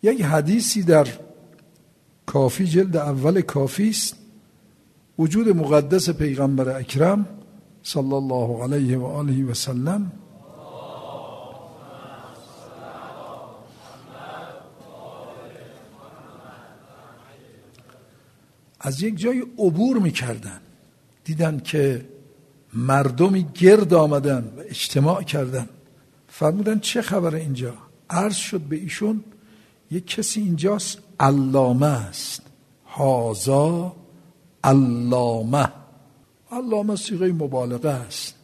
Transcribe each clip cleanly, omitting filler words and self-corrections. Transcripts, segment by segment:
یک حدیثی در کافی جلد اول کافی است، وجود مقدس پیغمبر اکرم صلی الله علیه و آله و سلم از یک جای عبور میکردن، دیدن که مردمی گرد آمدن و اجتماع کردن، فرمودن چه خبره اینجا؟ عرض شد به ایشون یک کسی اینجاست علامه است، هازا علامه. علامه صیغه مبالغه است،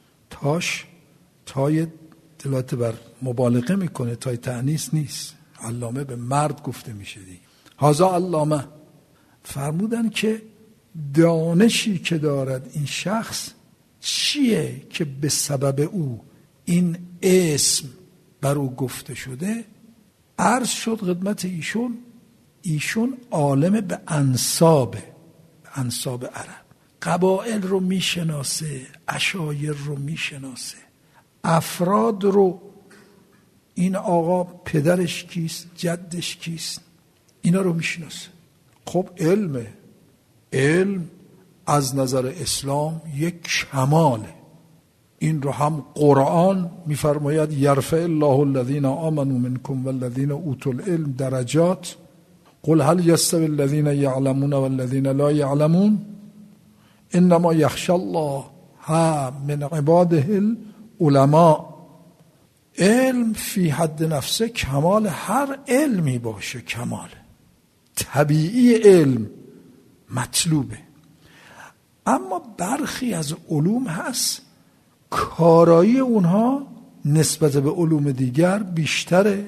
تای دلالت بر مبالغه میکنه، تای تأنیث نیست. علامه به مرد گفته میشه دیگه. هازا علامه. فرمودن که دانشی که دارد این شخص چیه که به سبب او این اسم بر او گفته شده؟ عرض شد خدمت ایشون عالم به انساب عرب، قبائل رو میشناسه، عشایر رو میشناسه، افراد رو، این آقا پدرش کیست، جدش کیست، اینا رو میشناسه. خب علم از نظر اسلام یک کماله. این رو هم قرآن میفرماید یرفع الله الذین آمنوا منکم والذین اوتوا العلم درجات قل هل یستوی الذین یعلمون والذین لا یعلمون انما یخشی الله من عباده العلماء. علم فی حد نفسه کمال هر علمی باشه، کمال طبیعی علم مطلوبه. اما برخی از علوم هست کارایی اونها نسبت به علوم دیگر بیشتره،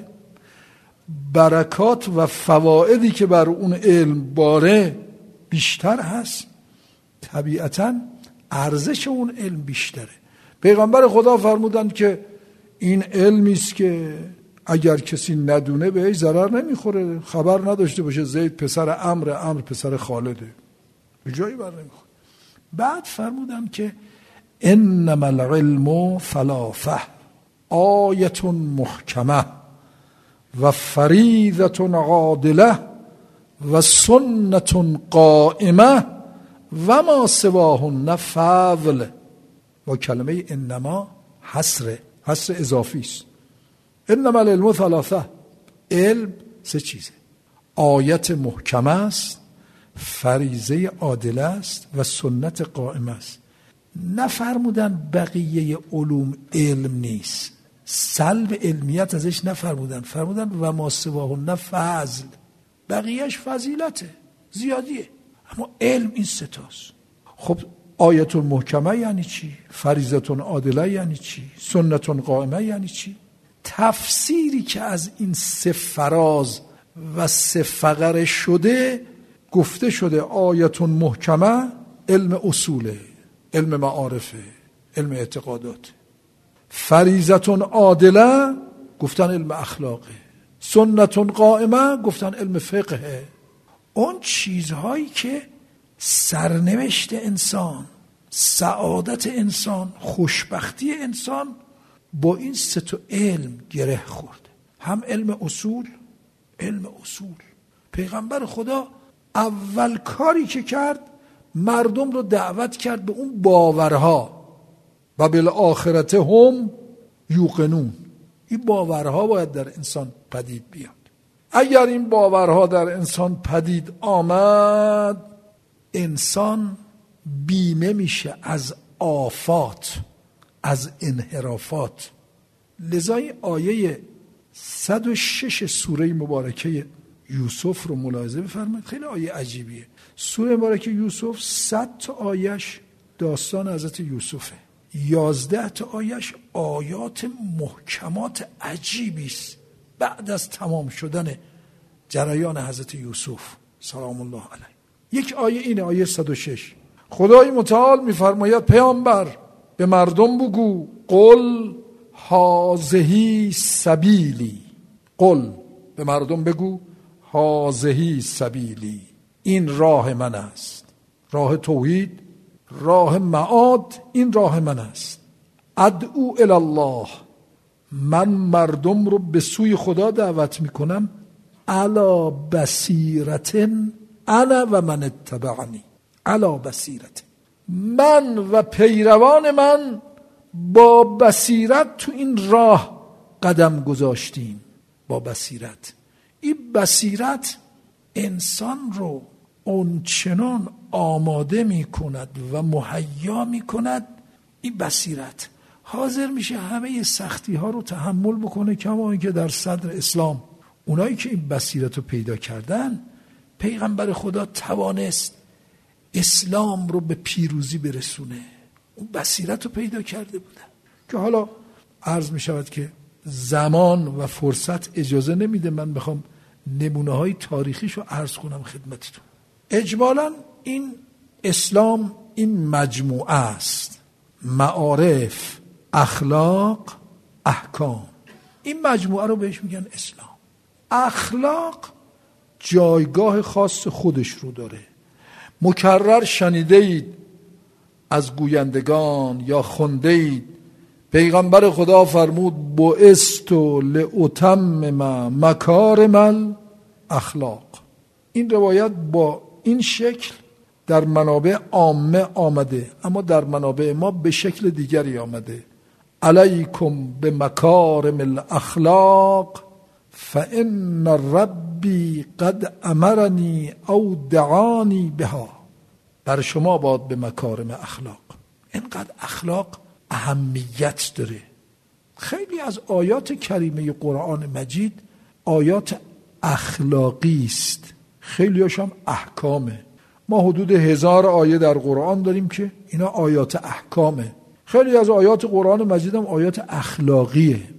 برکات و فوائدی که بر اون علم باره بیشتر هست، طبیعتاً ارزش اون علم بیشتره. پیغمبر خدا فرمودند که این علمی است که اگر کسی ندونه بهش ضرر نمیخوره، خبر نداشته باشه زید پسر عمرو پسر خالده، به جایی بر نمیخوره. بعد فرمودند که انما العلم ثلاثه آیه محکمه و فریضه عادله و سنت قائمه و ما سواهن فضل. با کلمه انما حصر اضافی است. انما العلم ثلاثه، علم سه چیزه، آیت محکمه است، فریضه عادله است و سنت قائمه است. نفرمودن بقیه علوم علم نیست، سلب علمیت ازش نفرمودن، فرمودن و ما سواهن فضل، بقیهش فضیلته، زیادیه، اما علم این سه تاست. خب آیت محکمه یعنی چی؟ فریضه عادله یعنی چی؟ سنت قائمه یعنی چی؟ تفسیری که از این سه فراز و سه فقره شده گفته شده آیت محکمه علم اصوله، علم معارفه، علم اعتقادات. فریضه عادله گفتن علم اخلاقه، سنت قائمه گفتن علم فقهه. اون چیزهایی که سرنوشت انسان، سعادت انسان، خوشبختی انسان با این سه تا علم گره خورده. هم علم اصول، پیغمبر خدا اول کاری که کرد مردم رو دعوت کرد به اون باورها و بالآخرت هم یوقنون. این باورها باید در انسان پدید بیاد. اگر این باورها در انسان پدید آمد، انسان بیمه میشه از آفات، از انحرافات. لذا آیه 106 سوره مبارکه یوسف رو ملاحظه بفرمایید، خیلی آیه عجیبیه. سوره مبارکه یوسف 100 تا آیش داستان حضرت یوسفه، 11 تا آیش آیات محکمات عجیبی است بعد از تمام شدن جریان حضرت یوسف سلام الله علیه. یک آیه اینه، آیه 106. خدای متعال میفرماید پیامبر به مردم بگو قل هذه سبیلی، قل به مردم بگو هذه سبیلی، این راه من است، راه توحید، راه معاد، این راه من است. ادعو الی الله، من مردم رو به سوی خدا دعوت میکنم علی بصیرة انا و من اتبعنی. علی بصیرة، من و پیروان من با بصیرت تو این راه قدم گذاشتیم. با بصیرت. این بصیرت انسان رو اونچنان آماده می کند و مهیا می کند، این بصیرت حاضر میشه همه سختی ها رو تحمل بکنه، کما اینکه در صدر اسلام اونایی که این بصیرت رو پیدا کردن، پیغمبر خدا توانست اسلام رو به پیروزی برسونه. اون بصیرت رو پیدا کرده بودن که حالا عرض می شود که زمان و فرصت اجازه نمیده من بخوام نمونه های تاریخیشو عرض کنم خدمتتون. اجمالاً این اسلام این مجموعه است: معارف، اخلاق، احکام. این مجموعه رو بهش میگن اسلام. اخلاق جایگاه خاص خودش رو داره. مکرر شنیده اید از گویندگان یا خونده اید پیغمبر خدا فرمود بعثت لأتمم مکارم الاخلاق. این روایت با این شکل در منابع عامه آمده، اما در منابع ما به شکل دیگری آمده: علیکم بمکارم الاخلاق فان ربی قد امرنی او دعانی بها. بر شما باد به مکارم اخلاق. اینقدر اخلاق اهمیت داره. خیلی از آیات کریمه قرآن مجید آیات اخلاقی است، خیلی هاشم احکامه. ما حدود 1000 آیه در قرآن داریم که اینا آیات احکامه. خیلی از آیات قرآن مجید هم آیات اخلاقیه.